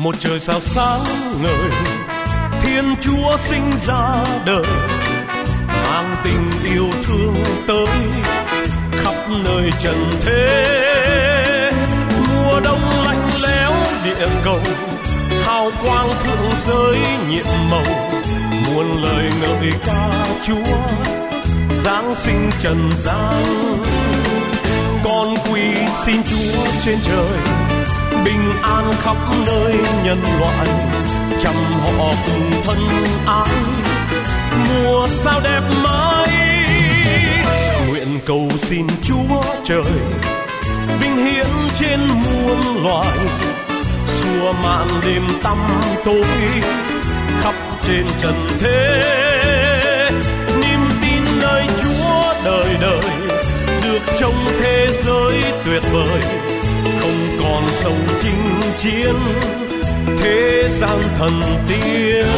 Một trời sao sáng ngời, Thiên Chúa sinh ra đời, mang tình yêu thương tới khắp nơi trần thế. Mùa đông lạnh lẽo địa cầu, hào quang thượng giới nhiệm màu, muôn lời ngợi ca Chúa giáng sinh trần gian. Con quỳ xin Chúa trên trời, bình an khắp nơi nhân loại, chăm họ cùng thân ái, mùa sao đẹp mãi. Nguyện cầu xin Chúa trời vinh hiển trên muôn loài, xua màn đêm tăm tối khắp trên trần thế. Niềm tin nơi Chúa đời đời được trong thế giới tuyệt vời, không còn sầu chinh chiến thế gian thần tiên.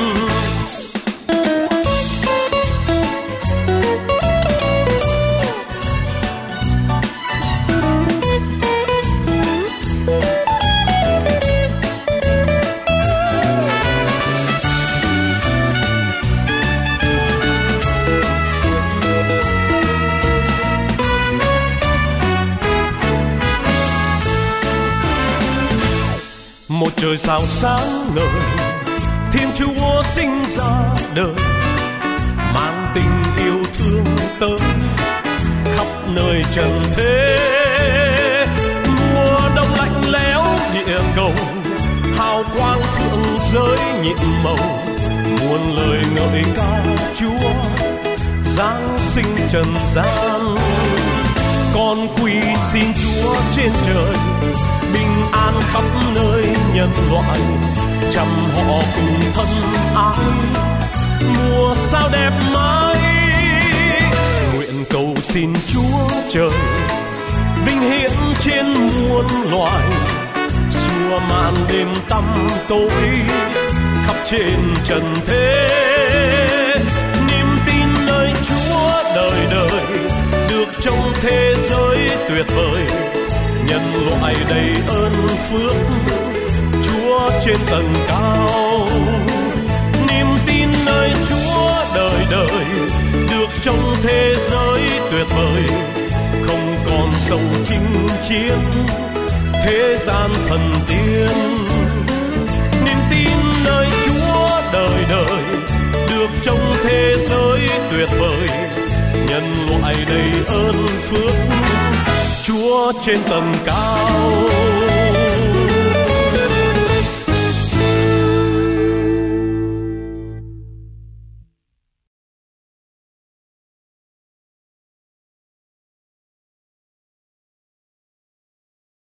Một trời sao sáng ngời, Thiên Chúa sinh ra đời, mang tình yêu thương tới khắp nơi trần thế. Mùa đông lạnh lẽo địa cầu, hào quang thượng giới nhiệm màu, muôn lời ngợi ca Chúa giáng sinh trần gian. Con quỳ xin Chúa trên trời, bình an khắp nơi nhân loại, chăm họ cùng thân ái, mùa sao đẹp mãi. Nguyện cầu xin Chúa trời vinh hiển trên muôn loài, xua màn đêm tăm tối khắp trên trần thế. Niềm tin nơi Chúa đời đời được trong thế giới tuyệt vời, nhân loại đầy ơn phước Chúa trên tầng cao. Niềm tin nơi Chúa đời đời được trong thế giới tuyệt vời, không còn sầu chinh chiến thế gian thần tiên. Niềm tin nơi Chúa đời đời được trong thế giới tuyệt vời, nhân loại đầy ơn phước Chúa trên tầng cao.